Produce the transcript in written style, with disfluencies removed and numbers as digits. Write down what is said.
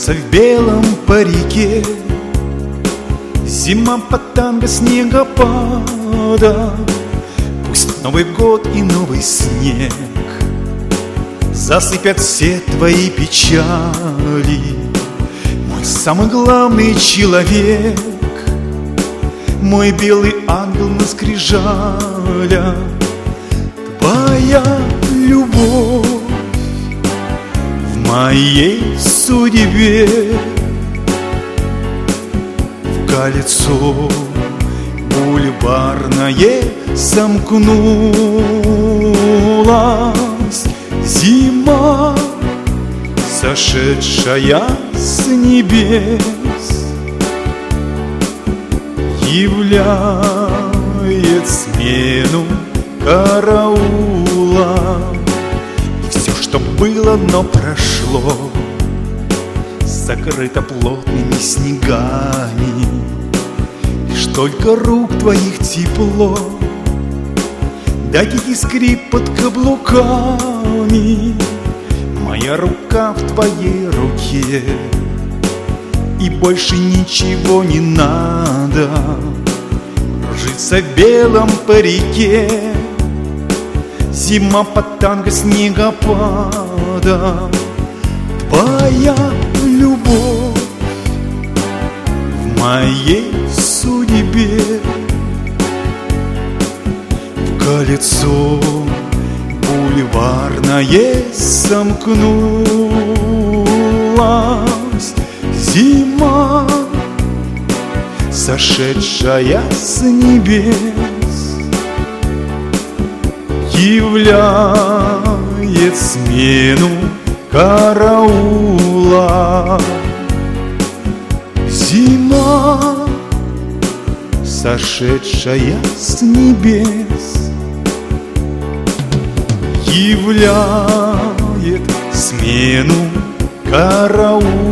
кружится в белом парике. Зима под танго снегопада. Пусть Новый год и новый снег засыпят все твои печали. Мой самый главный человек, мой белый ангел на скрижалях. Твоя любовь в моей судьбе в кольцо бульварное сомкнулась. Зима, сошедшая с небес, являет смену караула. И все, что было, но прошло, закрыто плотными снегами. Лишь только рук твоих тепло, да тихий скрип под каблуками. Моя рука в твоей руке, и больше ничего не надо. Кружится в белом парике. Зима под танго снегопада. Твоя любовь в моей судьбе в кольцо бульварное сомкнулась. Зима, сошедшая с небес, являет смену караула. Зима, сошедшая с небес, являет смену караула.